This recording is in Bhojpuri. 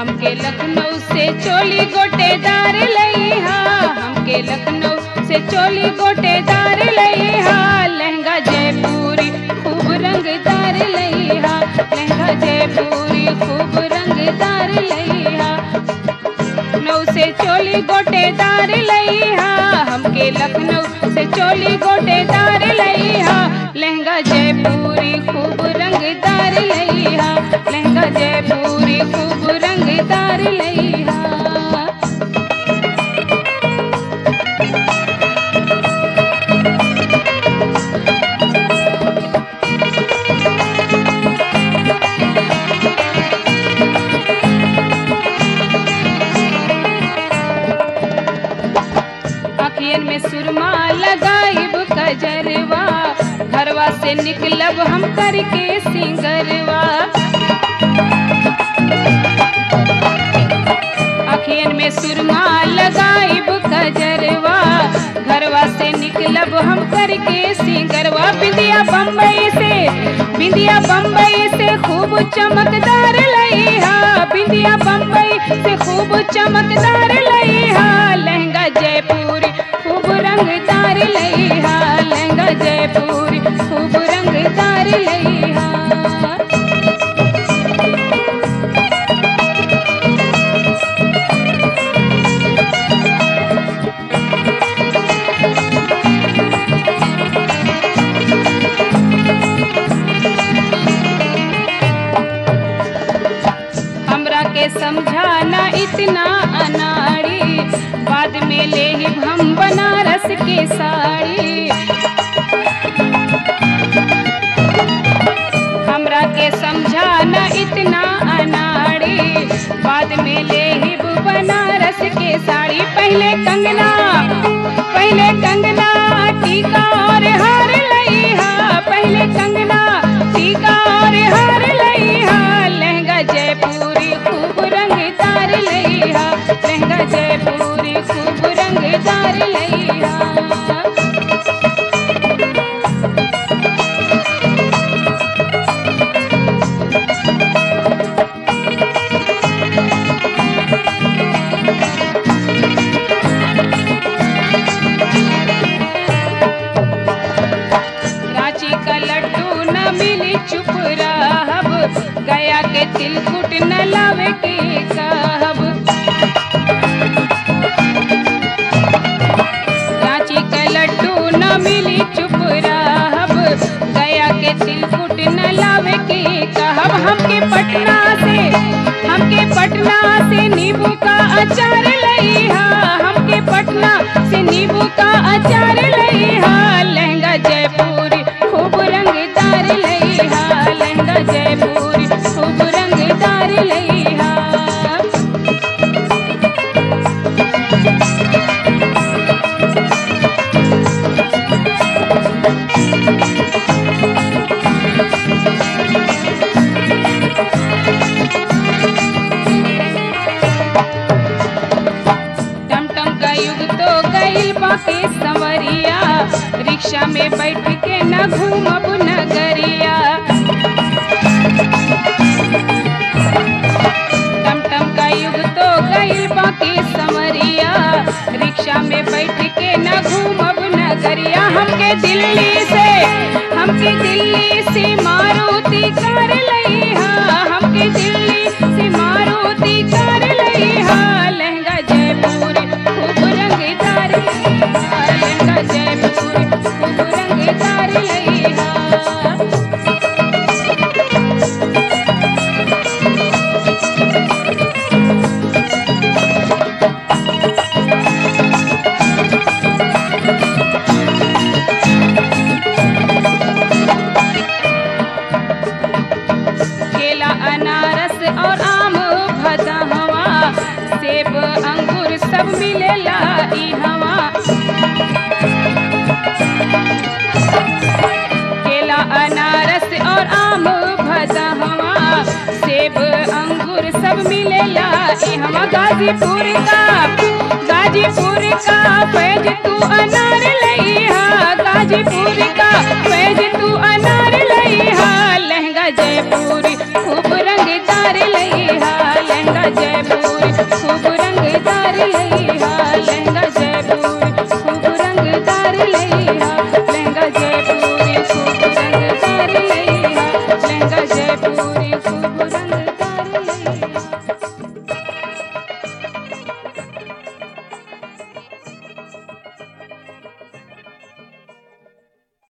हमके लखनऊ से चोली गोटेदार लईहा, हमके लखनऊ से चोली गोटेदार लईहा, लहंगा जयपुरी खूब रंगदार लईहा, लहंगा जयपुरी खूब रंगदार लईहा। लखनऊ से चोली गोटेदार लईहा, हमके लखनऊ से चोली गोटेदार लईहा, लहंगा जयपुरी खूब रंगदार लईहा, लहंगा जयपुरी खूब रंगदार लईहा। अखियन में सुरमा लगाइब कजरवा, घरवा से निकलब हम करके सिंगरवा। अखियन में सुरमा लगाइब कजरवा, घरवा से निकलब हम करके सिंगरवा। बिंदिया बम्बई से खूब चमकदार लईहा, बिंदिया बम्बई से खूब चमकदार लईहा, लहंगा जयपुरी खूब रंगदार लईहा, लहंगा जयपुरी खूब रंगदार लईहा। हमरा के समझाना इतना अनाड़ी, बाद में ले हम बनारस के साड़ी। हमरा के समझाना इतना अनाड़ी, बाद में ले बनारस के साड़ी। पहले कंगना टीका और हार लईहा, पहले कंगना टीका और हार लईहा, लहंगा जयपुरी खूब रंगदार लईहा, लहंगा जयपुरी खूब रंगदार लईहा। रांची का लड्डू न मिली चुप रहब, गया के तिलकुट न लावे के कहब। रांची का लड्डू न मिली चुप रहब, गया के तिलकुट न लावे के कहब। हमके पटना से नींबू का अचार लईहा, हमके पटना से नींबू का अचार लईहा, लहंगा जयपुरी खूब रंगदार लईहा, लहंगा जयपुरी खूब रंगदार लईहा। टमटम का युग तो गइल बाके संवरिया, रिक्शा में बैठ के न घूमब नगरिया। टमटम का युग तो गइल बाके संवरिया, रिक्शा में बैठ के न घूमब नगरिया। हमके दिल्ली से मारुति कार लईहा, हमके दिल्ली से मारुति कार लईहा, लहंगा जयपुरी खूब रंगदार लईहा, लहंगा जयपुरी खूब रंगदार लईहा। केला अनारस और आम भदहवा, सेब अंगूर सब मिलेला इहवा। केला अनारस और आम भदहवा, सेब अंगूर सब मिलेला इहवा। गाजीपुर का फैज तू अनार लईहा, गाजीपुर का फैज तू अनार लईहा, लहंगा जयपुर